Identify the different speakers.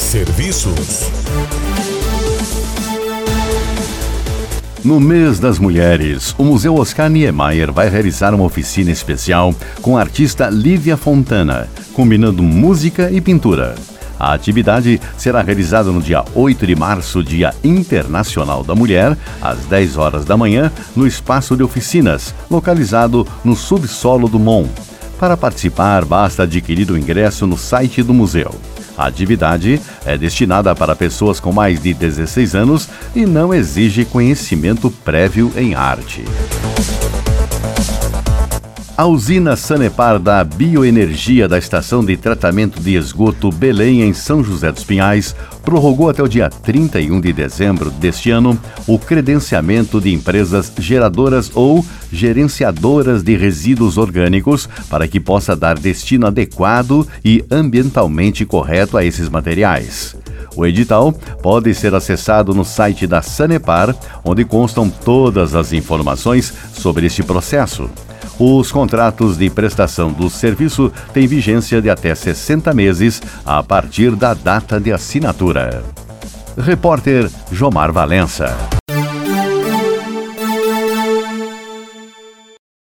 Speaker 1: Serviços.
Speaker 2: No mês das mulheres, o Museu Oscar Niemeyer vai realizar uma oficina especial com a artista Lívia Fontana, combinando música e pintura. A atividade será realizada no dia 8 de março, Dia Internacional da Mulher, às 10 horas da manhã, no espaço de oficinas, localizado no subsolo do MON. Para participar, basta adquirir o ingresso no site do museu. A atividade é destinada para pessoas com mais de 16 anos e não exige conhecimento prévio em arte. A usina Sanepar da Bioenergia da Estação de Tratamento de Esgoto Belém, em São José dos Pinhais, prorrogou até o dia 31 de dezembro deste ano o credenciamento de empresas geradoras ou gerenciadoras de resíduos orgânicos para que possa dar destino adequado e ambientalmente correto a esses materiais. O edital pode ser acessado no site da Sanepar, onde constam todas as informações sobre este processo. Os contratos de prestação do serviço têm vigência de até 60 meses a partir da data de assinatura. Repórter Jomar Valença.